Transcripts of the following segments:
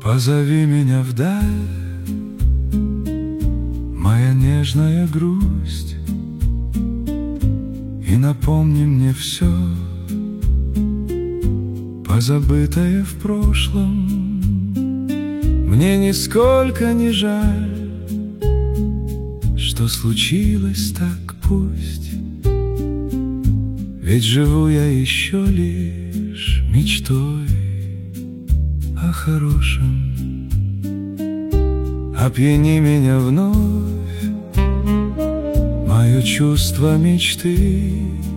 Позови меня вдаль, моя нежная грусть, и напомни мне все, позабытое в прошлом. Мне нисколько не жаль, что случилось, так пусть, ведь живу я еще лишь мечтой о хорошем. Опьяни меня вновь, мое чувство мечты,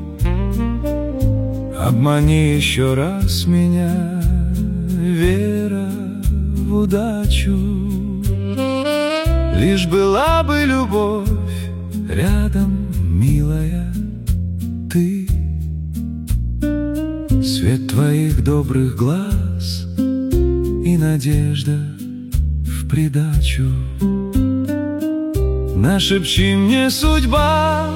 обмани еще раз меня, вера в удачу. Лишь была бы любовь рядом, милая, ты, свет твоих добрых глаз и надежда в придачу. Нашепчи мне, судьба,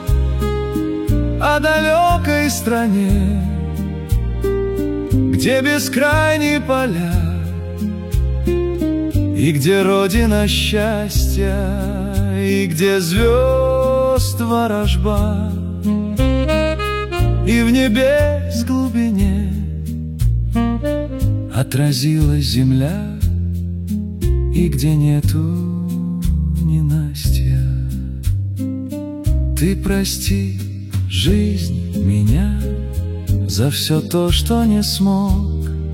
о далекой стране, где бескрайние поля и где родина счастья, и где звезд ворожба, и в небес глубине отразилась земля, и где нету ненастья. Ты прости, жизнь, меня за все то, что не смог,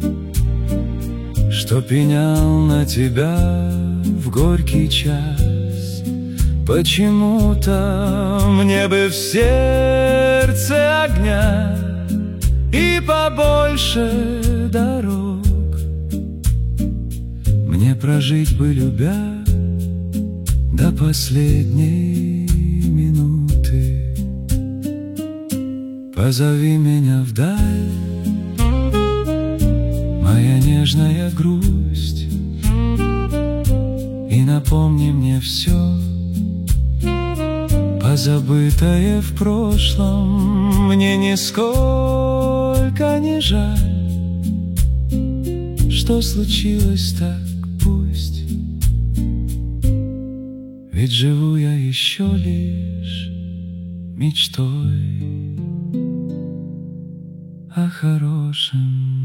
что пенял на тебя в горький час. Почему-то мне бы в сердце огня и побольше дорог. Мне прожить бы, любя, до последней минуты. Позови меня вдаль, моя нежная грусть, и напомни мне все, позабытое в прошлом. Мне нисколько не жаль, что случилось, так пусть, ведь живу я еще лишь мечтой о хорошем.